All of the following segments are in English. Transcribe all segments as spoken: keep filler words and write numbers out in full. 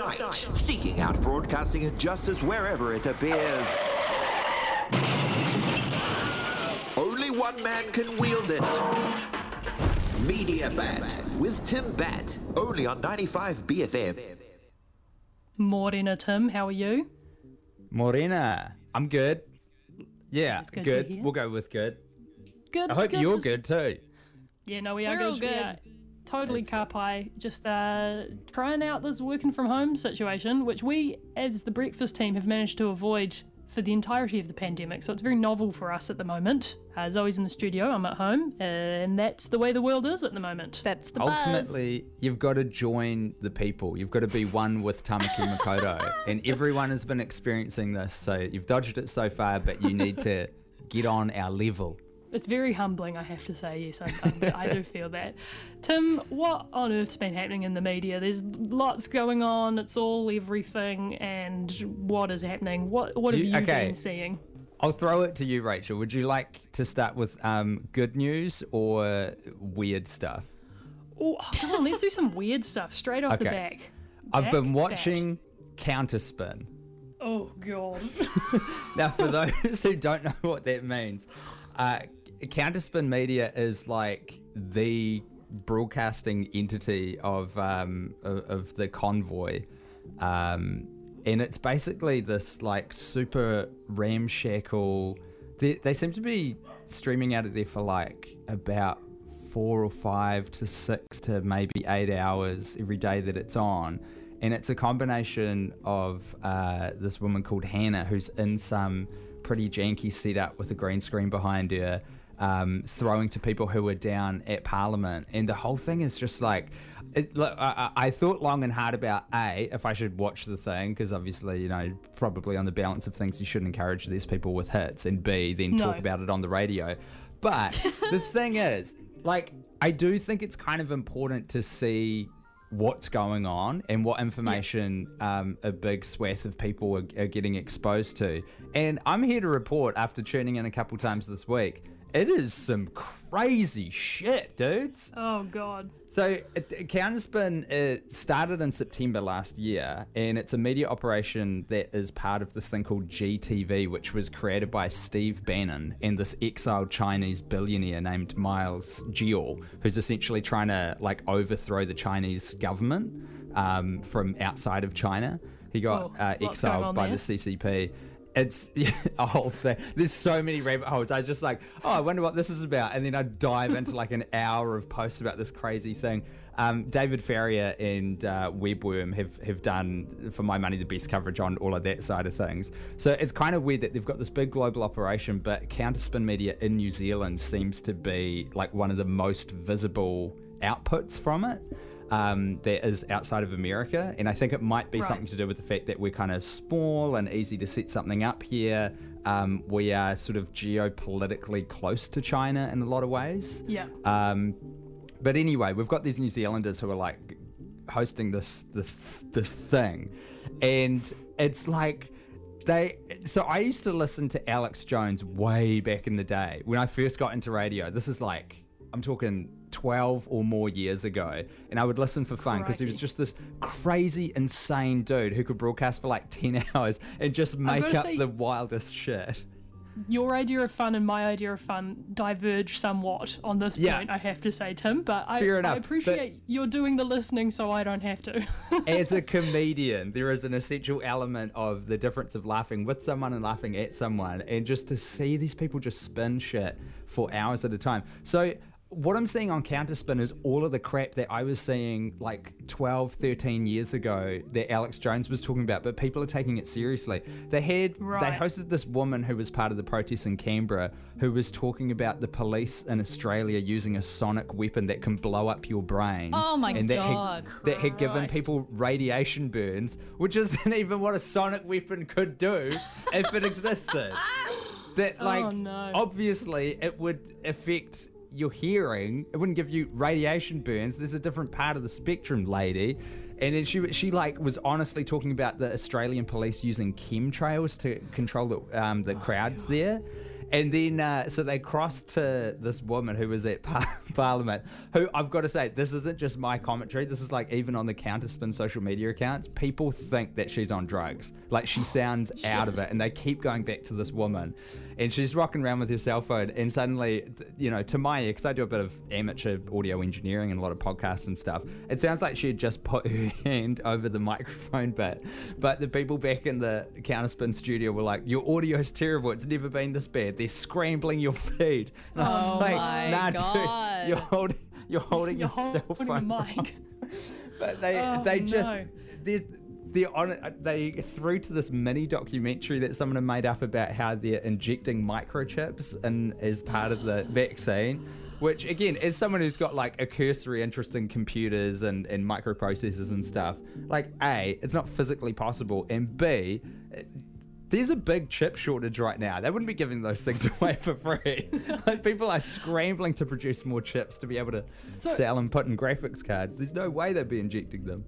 night, seeking out broadcasting injustice wherever it appears. Only one man can wield it. Media Bat with Tim Bat, only on ninety-five B F M. Morena, Tim, how are you? Morena, I'm good. Yeah, That's good good. to hear. We'll go with good. Good. I hope good. you're good too. Yeah, no, we are We're good. all good. We are totally That's carpai, just uh, trying out this working from home situation, which we, as the breakfast team, have managed to avoid for the entirety of the pandemic. So it's very novel for us at the moment. Uh, Zoe's in the studio, I'm at home, uh, and that's the way the world is at the moment. That's the buzz. Ultimately, you've got to join the people. You've got to be one with Tamaki Makoto. And everyone has been experiencing this. So you've dodged it so far, but you need to get on our level. It's very humbling, I have to say. Yes, I, I, I do feel that. Tim, what on earth's been happening in the media? There's lots going on. It's all everything. And what is happening? What What Do have you- you okay. been seeing? I'll throw it to you, Rachel. Would you like to start with um, good news or weird stuff? Oh, come on, let's do some weird stuff straight off the Okay. back. I've Back, been back. watching Counterspin. Oh, God. Now, for those who don't know what that means, uh, Counterspin Media is like the broadcasting entity of um, of, of the Convoy, um, and it's basically this like super ramshackle. They, they seem to be streaming out of there for like about four or five to six to maybe eight hours every day that it's on. And it's a combination of uh, this woman called Hannah, who's in some pretty janky setup with a green screen behind her, um, throwing to people who are down at Parliament. And the whole thing is just like, it, look, I, I thought long and hard about, A, if I should watch the thing, because obviously, you know, probably on the balance of things, you should encourage these people with hits, and B, then No. talk about it on the radio. But the thing is, like, I do think it's kind of important to see what's going on and what information um, a big swath of people are, are getting exposed to. And I'm here to report, after tuning in a couple times this week, it is some crazy shit, dudes. Oh, God. So, it- Counterspin it started in September last year, and it's a media operation that is part of this thing called G T V, which was created by Steve Bannon and this exiled Chinese billionaire named Miles Geo, who's essentially trying to like overthrow the Chinese government um, from outside of China. He got Oh, uh, what's going exiled on by there? the C C P. It's a whole thing. There's so many rabbit holes. I was just like, oh, I wonder what this is about. And then I'd dive into like an hour of posts about this crazy thing. Um, David Farrier and uh, Webworm have, have done, for my money, the best coverage on all of that side of things. So it's kind of weird that they've got this big global operation, but Counterspin Media in New Zealand seems to be like one of the most visible outputs from it. Um, that is outside of America, and I think it might be Right. something to do with the fact that we're kind of small and easy to set something up here. Um, we are sort of geopolitically close to China in a lot of ways. Yeah. Um, but anyway, we've got these New Zealanders who are like hosting this this this thing, and it's like they. So I used to listen to Alex Jones way back in the day when I first got into radio. This is like, I'm talking twelve or more years ago, and I would listen for fun because he was Crikey. just this crazy, insane dude who could broadcast for like ten hours and just make gotta up say- the wildest shit. Your idea of fun and my idea of fun diverge somewhat on this Yeah. point, I have to say, Tim. But I, Fair enough, I but- appreciate you're doing the listening so I don't have to. As a comedian, there is an essential element of the difference of laughing with someone and laughing at someone, and just to see these people just spin shit for hours at a time. So what I'm seeing on Counterspin is all of the crap that I was seeing like twelve, thirteen years ago that Alex Jones was talking about, but people are taking it seriously. They had, Right. they hosted this woman who was part of the protests in Canberra who was talking about the police in Australia using a sonic weapon that can blow up your brain. Oh my and that God. Had, that had given Christ. people radiation burns, which isn't even what a sonic weapon could do if it existed. That like, Oh, no. obviously it would affect your hearing. It wouldn't give you radiation burns. There's a different part of the spectrum, lady. And then she she like was honestly talking about the Australian police using chemtrails to control the um, the crowds there. And then, uh, so they crossed to this woman who was at par- Parliament, who I've got to say, this isn't just my commentary. This is like even on the Counterspin social media accounts, people think that she's on drugs. Like she sounds out of it, and they keep going back to this woman. And she's rocking around with her cell phone, and suddenly, you know, to my ear, because I do a bit of amateur audio engineering and a lot of podcasts and stuff, it sounds like she had just put her hand over the microphone bit. But the people back in the Counterspin studio were like, your audio's terrible, it's never been this bad. They're scrambling your feed. And I was Oh like, my nah, God. dude, you're holding, you're holding You're your cell holding phone. a mic. But they, Oh, they just, no. there's, they're on it, they threw to this mini documentary that someone had made up about how they're injecting microchips in as part of the vaccine, which again, as someone who's got like a cursory interest in computers and, and microprocessors and stuff, like A, it's not physically possible, and B, there's a big chip shortage right now. They wouldn't be giving those things away for free. Like people are scrambling to produce more chips to be able to So- sell and put in graphics cards. There's no way they'd be injecting them.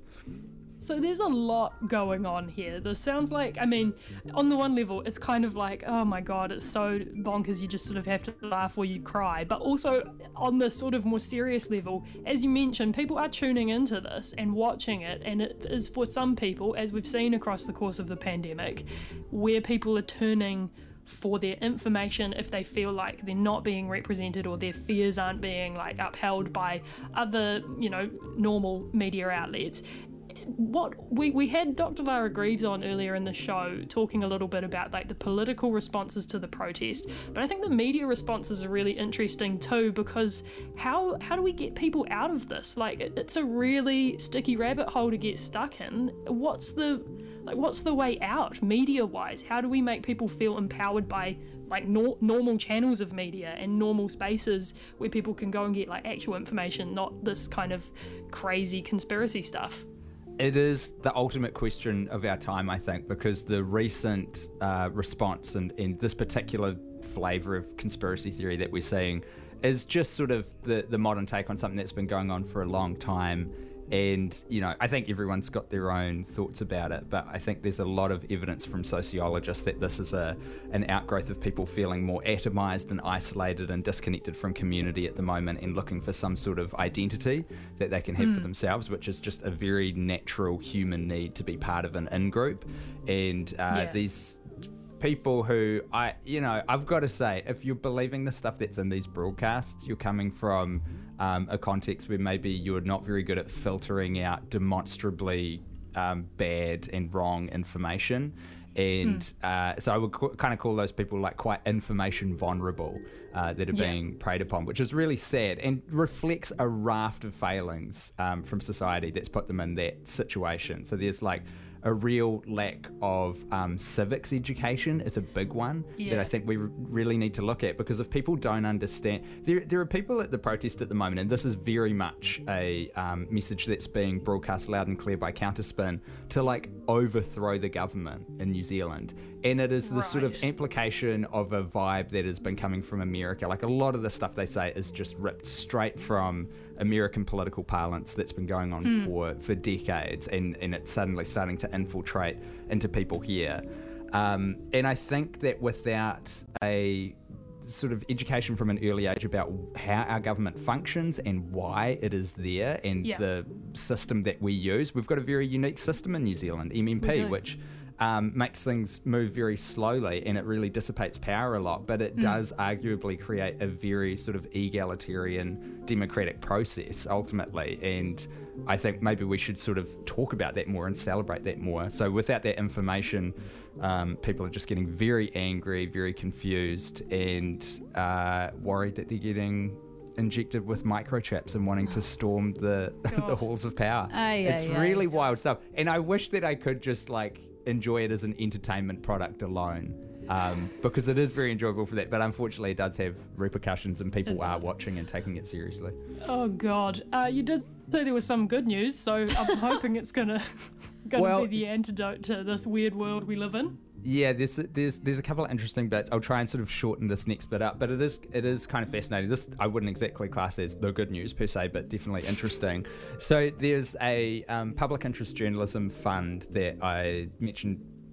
So there's a lot going on here. This sounds like, I mean, on the one level, it's kind of like, oh my God, it's so bonkers, you just sort of have to laugh or you cry. But also on the sort of more serious level, as you mentioned, people are tuning into this and watching it. And it is for some people, as we've seen across the course of the pandemic, where people are turning for their information if they feel like they're not being represented or their fears aren't being like upheld by other, you know, normal media outlets. What we, we had Doctor Lara Greaves on earlier in the show talking a little bit about like the political responses to the protest, but I think the media responses are really interesting too, because how how do we get people out of this? Like it, it's a really sticky rabbit hole to get stuck in. What's the like what's the way out media wise? How do we make people feel empowered by like nor- normal channels of media and normal spaces where people can go and get like actual information, not this kind of crazy conspiracy stuff? It is the ultimate question of our time, I think, because the recent uh, response and, and this particular flavour of conspiracy theory that we're seeing is just sort of the, the modern take on something that's been going on for a long time. And, you know, I think everyone's got their own thoughts about it, but I think there's a lot of evidence from sociologists that this is a an outgrowth of people feeling more atomized and isolated and disconnected from community at the moment and looking for some sort of identity that they can have mm. for themselves, which is just a very natural human need to be part of an in-group. And uh, yeah. these people who, I, you know, I've got to say, if you're believing the stuff that's in these broadcasts, you're coming from um, a context where maybe you're not very good at filtering out demonstrably um, bad and wrong information. And mm. uh, so I would co- kind of call those people like quite information vulnerable uh, that are yeah. being preyed upon, which is really sad and reflects a raft of failings um, from society that's put them in that situation. So there's like a real lack of um, civics education is a big one yeah. that I think we r- really need to look at, because if people don't understand, there there are people at the protest at the moment, and this is very much a um, message that's being broadcast loud and clear by Counterspin, to like overthrow the government in New Zealand. And it is the right. sort of implication of a vibe that has been coming from America. Like a lot of the stuff they say is just ripped straight from American political parlance that's been going on mm. for, for decades, and, and it's suddenly starting to infiltrate into people here. Um, and I think that without a sort of education from an early age about how our government functions and why it is there and yeah. the system that we use, we've got a very unique system in New Zealand, M M P, which Um, makes things move very slowly, and it really dissipates power a lot, but it mm. does arguably create a very sort of egalitarian democratic process ultimately. And I think maybe we should sort of talk about that more and celebrate that more. So without that information, um, people are just getting very angry, very confused, and uh, worried that they're getting injected with microchips and wanting to storm the the halls of power. Aye, it's aye, really aye. wild stuff, and I wish that I could just like enjoy it as an entertainment product alone, um, because it is very enjoyable for that, but unfortunately it does have repercussions, and people are watching and taking it seriously. Oh God, uh, you did say there was some good news, so I'm hoping it's gonna gonna Well, be the antidote to this weird world we live in. Yeah, there's there's there's a couple of interesting bits. I'll try and sort of shorten this next bit up, but it is it is kind of fascinating. This I wouldn't exactly class as the good news per se, but definitely interesting. So there's a um, public interest journalism fund that I mentioned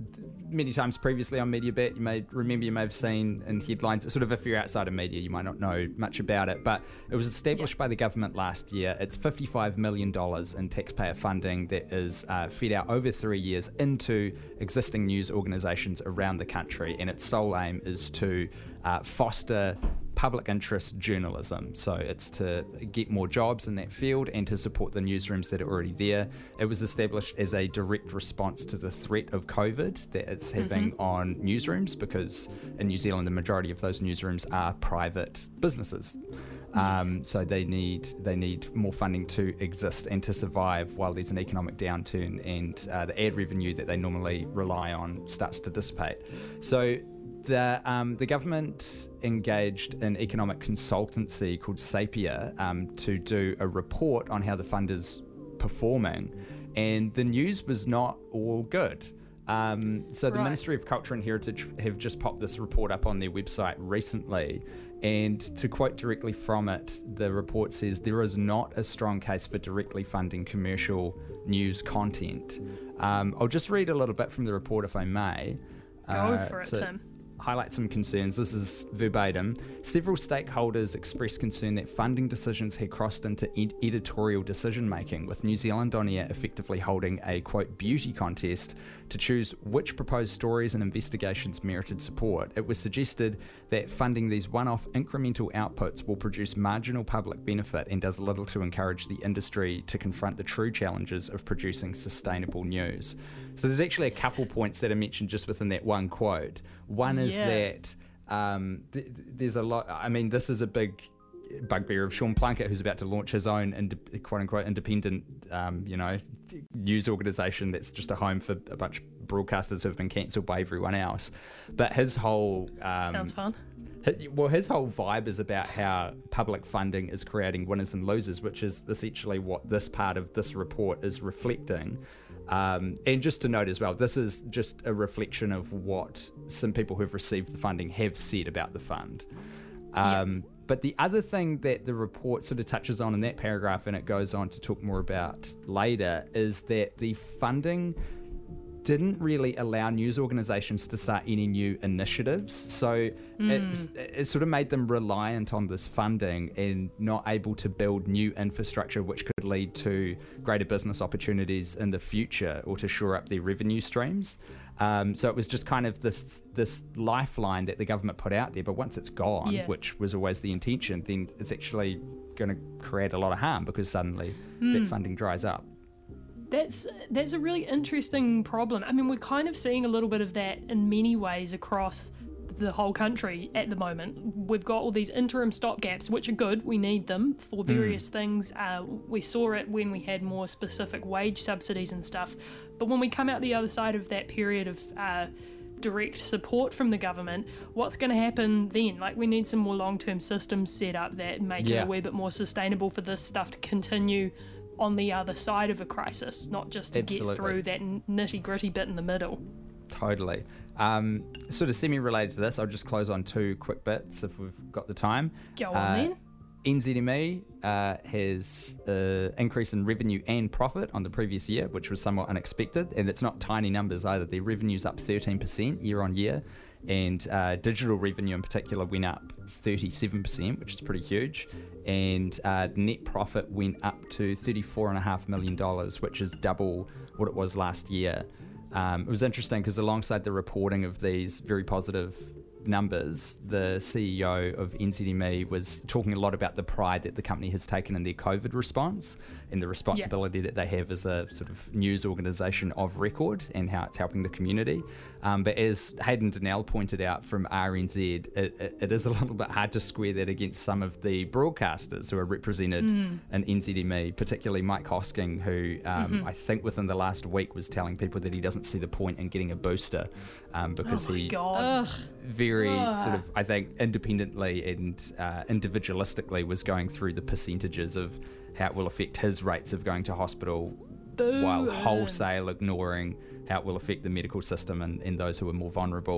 many times previously on MediaBet. You may remember, you may have seen in headlines, sort of if you're outside of media, you might not know much about it, but it was established yeah. by the government last year. It's fifty-five million dollars in taxpayer funding that is uh, fed out over three years into existing news organisations around the country, and its sole aim is to uh, foster public interest journalism. So it's to get more jobs in that field and to support the newsrooms that are already there. It was established as a direct response to the threat of COVID that it's having mm-hmm. on newsrooms, because in New Zealand the majority of those newsrooms are private businesses. Yes. Um, so they need they need more funding to exist and to survive while there's an economic downturn and uh, the ad revenue that they normally rely on starts to dissipate. So The, um, the government engaged an economic consultancy called Sapir um, to do a report on how the fund is performing, and the news was not all good. Um, so the right. Ministry of Culture and Heritage have just popped this report up on their website recently, and to quote directly from it, the report says there is not a strong case for directly funding commercial news content. Um, I'll just read a little bit from the report if I may. Go uh, for it, to, Tim. Highlight some concerns. This is verbatim. Several stakeholders expressed concern that funding decisions had crossed into ed- editorial decision making, with New Zealand On Air effectively holding a, quote, beauty contest to choose which proposed stories and investigations merited support. It was suggested that funding these one-off incremental outputs will produce marginal public benefit and does little to encourage the industry to confront the true challenges of producing sustainable news. So there's actually a couple points that are mentioned just within that one quote. One is yeah. that um, th- there's a lot, I mean, this is a big bugbear of Sean Plunkett, who's about to launch his own ind- quote-unquote independent, um, you know, news organisation that's just a home for a bunch of broadcasters who have been cancelled by everyone else. But his whole... Um, Sounds fun. His, well, his whole vibe is about how public funding is creating winners and losers, which is essentially what this part of this report is reflecting. Um, and just to note as well, this is just a reflection of what some people who've received the funding have said about the fund. Um, yeah. But the other thing that the report sort of touches on in that paragraph, and it goes on to talk more about later, is that the funding didn't really allow news organisations to start any new initiatives. So mm. it, it sort of made them reliant on this funding and not able to build new infrastructure which could lead to greater business opportunities in the future or to shore up their revenue streams. Um, so it was just kind of this this lifeline that the government put out there, but once it's gone, yeah. which was always the intention, then it's actually going to create a lot of harm because suddenly mm. that funding dries up. That's that's a really interesting problem. I mean, we're kind of seeing a little bit of that in many ways across the whole country at the moment. We've got all these interim stopgaps, which are good. We need them for various mm. things. Uh, we saw it when we had more specific wage subsidies and stuff. But when we come out the other side of that period of uh, direct support from the government, what's going to happen then? Like, we need some more long-term systems set up that make yeah. it a wee bit more sustainable for this stuff to continue on the other side of a crisis, not just to Absolutely. get through that nitty gritty bit in the middle. Totally. Um, sort of semi-related to this, I'll just close on two quick bits if we've got the time. Go on uh, then. N Z M E uh, has an uh, increase in revenue and profit on the previous year, which was somewhat unexpected, and it's not tiny numbers either. Their revenue's up thirteen percent year on year, and uh, digital revenue in particular went up thirty-seven percent, which is pretty huge, and uh, net profit went up to thirty-four point five million dollars, which is double what it was last year. Um, it was interesting because alongside the reporting of these very positive numbers, the C E O of N Z M E was talking a lot about the pride that the company has taken in their COVID response and the responsibility yeah. that they have as a sort of news organisation of record and how it's helping the community. Um, but as Hayden Donnell pointed out from R N Z, it, it, it is a little bit hard to square that against some of the broadcasters who are represented mm. in N Z M E, particularly Mike Hosking, who um, mm-hmm. I think within the last week was telling people that he doesn't see the point in getting a booster um, because oh my he God. very Ugh. sort of, I think, independently and uh, individualistically was going through the percentages of how it will affect his rates of going to hospital Boo while earns. wholesale ignoring how it will affect the medical system and, and those who are more vulnerable.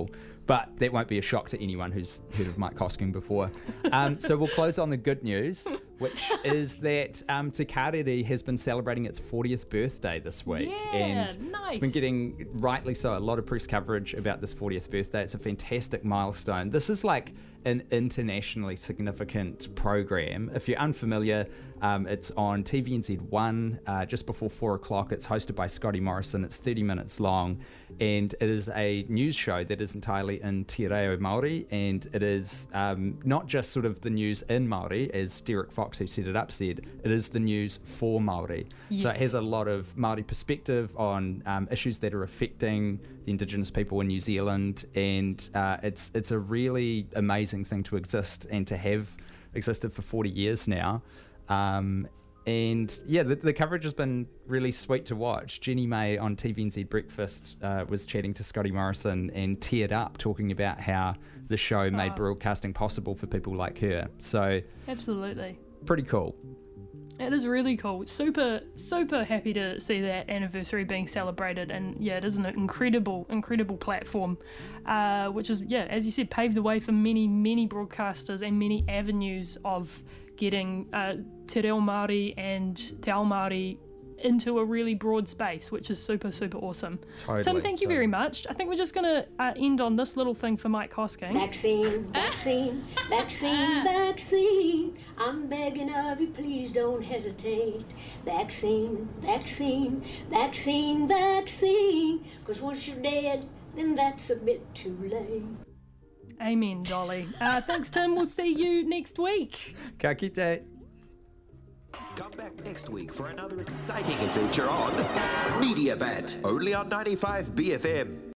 but that won't be a shock to anyone who's heard of Mike Hosking before. Um, so we'll close on the good news, which is that um, Te Karere has been celebrating its fortieth birthday this week. Yeah, and nice. It's been getting, rightly so, a lot of press coverage about this fortieth birthday. It's a fantastic milestone. This is like an internationally significant program. If you're unfamiliar, um, it's on T V N Z one uh, just before four o'clock. It's hosted by Scotty Morrison. It's thirty minutes long, and it is a news show that is entirely in Te Reo Māori, and it is um, not just sort of the news in Māori, as Derek Fox, who set it up, said. It is the news for Māori. Yes. So it has a lot of Māori perspective on um, issues that are affecting the Indigenous people in New Zealand, and uh, it's it's a really amazing thing to exist and to have existed for forty years now. Um, and yeah, the, the coverage has been really sweet to watch. Jenny May on T V N Z Breakfast uh, was chatting to Scotty Morrison and teared up talking about how the show made Oh. broadcasting possible for people like her. So Absolutely. pretty cool. It is really cool. Super, super happy to see that anniversary being celebrated. And yeah, it is an incredible, incredible platform, uh, which is, yeah, as you said, paved the way for many, many broadcasters and many avenues of getting uh, Te Reo Māori and Te Ao Māori into a really broad space, which is super, super awesome. Totally, Tim, thank you totally. very much. I think we're just going to uh, end on this little thing for Mike Hosking. Vaccine, vaccine, vaccine, vaccine. I'm begging of you, please don't hesitate. Vaccine, vaccine, vaccine, vaccine. Because once you're dead, then that's a bit too late. Amen, Dolly. Uh, thanks, Tim. We'll see you next week. Ka kite. Come back next week for another exciting adventure on Media Bat, only on ninety-five B F M.